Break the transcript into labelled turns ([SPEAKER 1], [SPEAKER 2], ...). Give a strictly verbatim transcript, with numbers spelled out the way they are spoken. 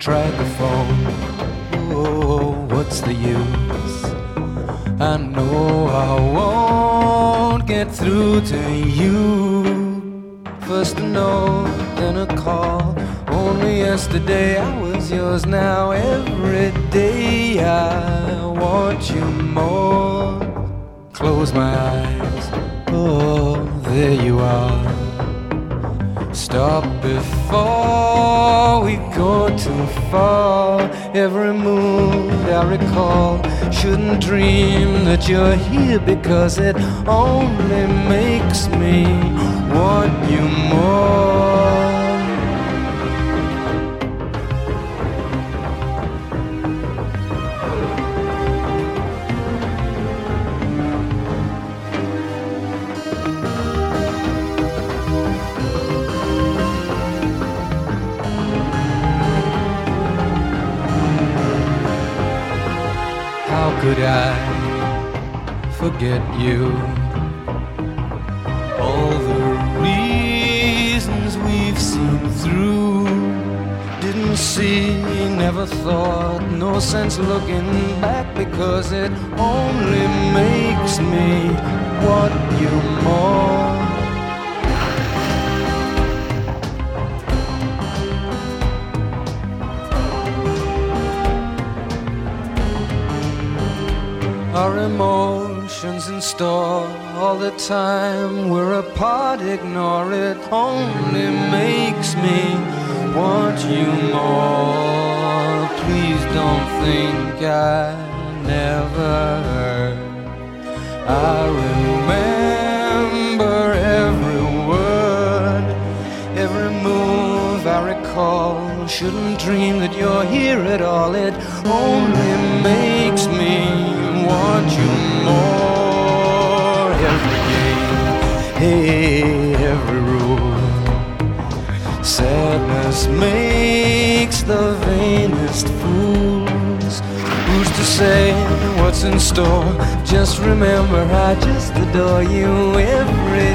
[SPEAKER 1] tried the phone. Oh, what's the use? I know I won't get through to you. First a note, then a call. Only yesterday I was yours. Now every day I want you more. Close my eyes, oh, there you are. Stop before we go too far. Every mood I recall, shouldn't dream that you're here, because it only makes me want you more. How could I forget you? All the reasons we've seen through, didn't see, never thought, no sense looking back, because it only makes me want you more. Our emotions in store all the time, we're apart, ignore it, only makes me want you more. Please don't think I never heard. I remember every word, every move I recall. Shouldn't dream that you're here at all, it only makes me want you more. Every game, hey, every rule. Sadness makes the vainest fools. Who's to say what's in store? Just remember I just adore you every